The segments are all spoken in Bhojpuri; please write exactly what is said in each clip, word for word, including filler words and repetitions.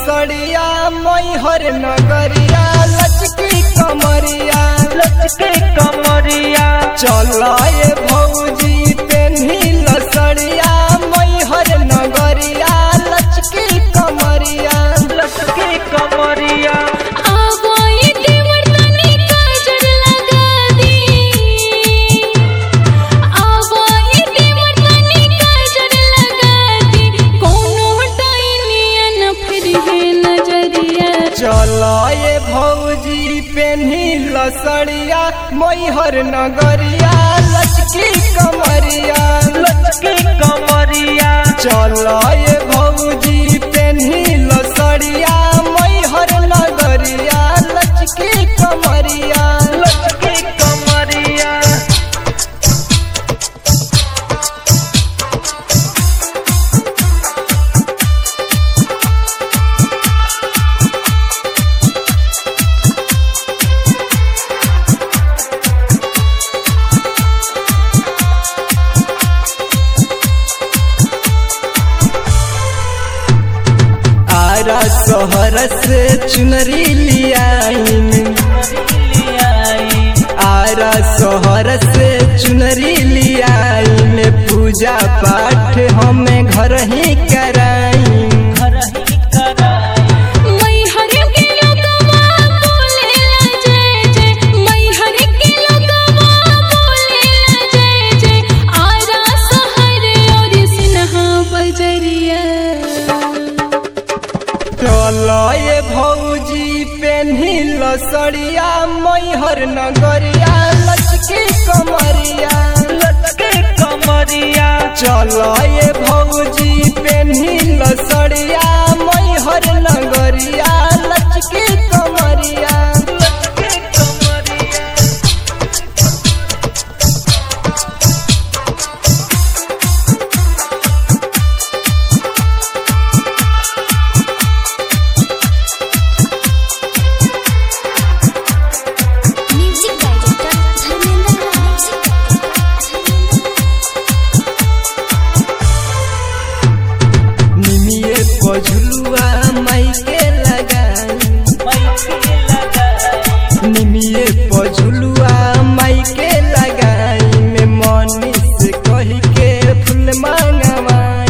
लसड़िया मैहर नगरिया लचकी कमरिया लचके कमरिया चला ये भौजी पेन्ही लसड़िया मैहर नगरिया लचकी कमरिया लचके कमरिया चला ये भौजी पेन्ही लसड़िया मैहर नगरिया लचकी कमरिया लचके कमरिया चला ये भौजी पेन्ही लसड़िया मैहर नगरिया लचकी कमरिया लचके कमरिया आरा शहर से चुनरी लियाई आरा शहर से चुनरी लियाई में पूजा पाठ हमें घर ही कराई घर ही कराई चला ये भौजी पेन्ही लसड़िया मैहर नगरिया लचकी कमरिया लचके कमरिया चला ये भौजी पेन्ही लसड़िया मैहर नगरिया लचकी कमरिया लचके कमरिया म्यूजिक डायरेक्टर धर्मेंद्र निमिये पझुलुआ माई के लगाई माइके लगाई निमिये पझुलुआ माई के लगाई में मनी से कही के फूल मांगवाई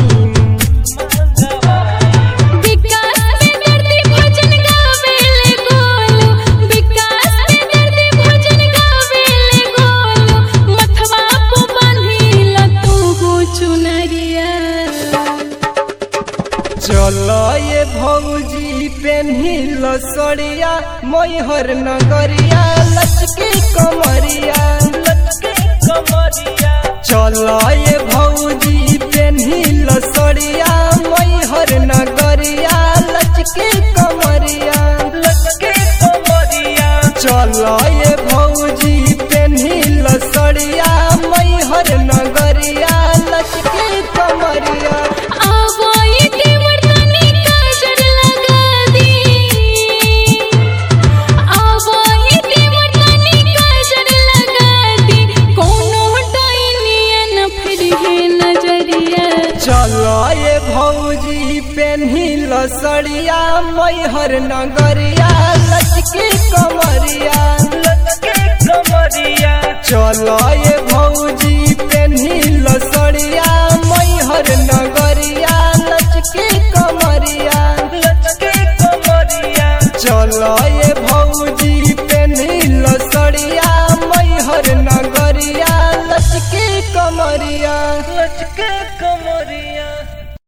चला ये भौजी पेन्ही लसड़िया मैहर नगरिया लचकी कमरिया लचके कमरिया चला ये भौजी पेन्ही लसड़िया मैहर नगरिया लचकी कमरिया लचके कमरिया चला ये भौजी पेन्ही लसड़िया मैहर नगरिया लचकी कमरिया चला ये भौजी पेन्ही लसड़िया मैहर नगरिया लचकी कमरिया लचके कमरिया चला ये भौजी पेन्ही लसड़िया मैहर नगरिया लचकी कमरिया लचके कमरिया चला ये भौजी